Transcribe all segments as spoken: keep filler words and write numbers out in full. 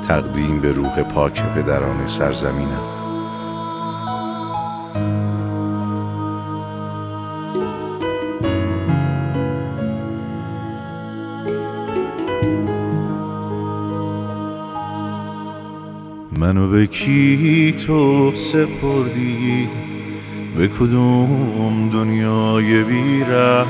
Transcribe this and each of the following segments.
تقدیم به روح پاک پدران سرزمینم. منو به کی تو سپردی؟ به کدوم دنیای بی‌ره؟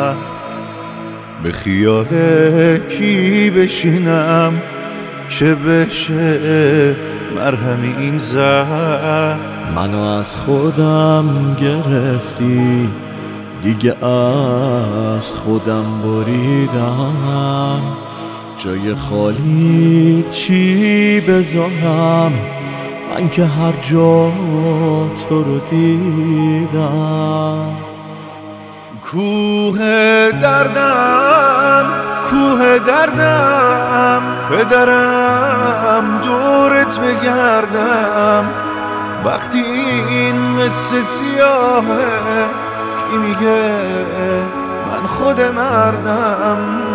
به خیال کی بشینم که بشه مرهم این زخم؟ منو از خودم گرفتی، دیگه از خودم بریدم. جای خالی چی بذارم من که هر جا تو رو دیدم. کوه دردم، کوه دردم، پدرم دورت بگردم. وقتی این مثل سیاهه کی میگه من خود مردم؟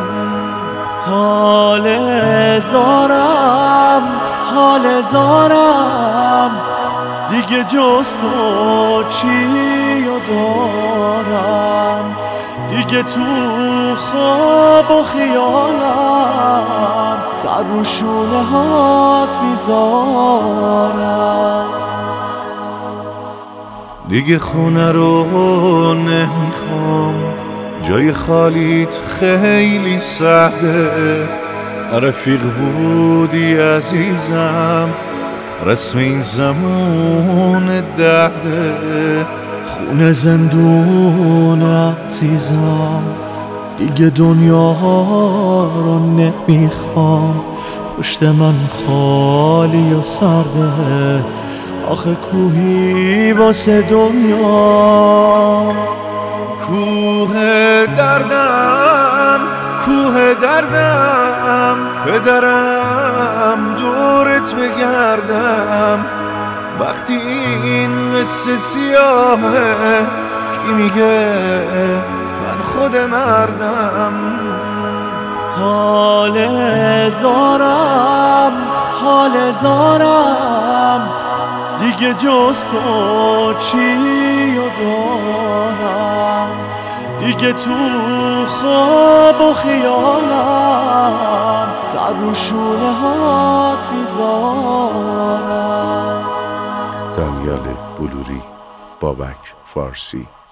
حال زارم، حال زارم، دیگه جز تو چی دارم؟ دیگه تو خواب و خیالم سر رو شونه هات میذارم. دیگه خونه رو نمیخوام، جای خالیت خیلی سخته. رفیق بودی عزیزم، رسم این زمان درده. خونه زندون عزیزم، دیگه دنیا رو نمیخوام. پشت من خالی و سرده، آخه کوهی واسه دنیا. کوه دردم، کوه دردم، پدرم دورت بگردم. وقتی این مثل سیاهه کی میگه من خود مردم؟ حال زارم، حال زارم، دیگه جز تو چی دارم؟ دیگه تو خواب و خیالم سر رو شونه هات میذارم. دانیال بلوری، بابک فارسی.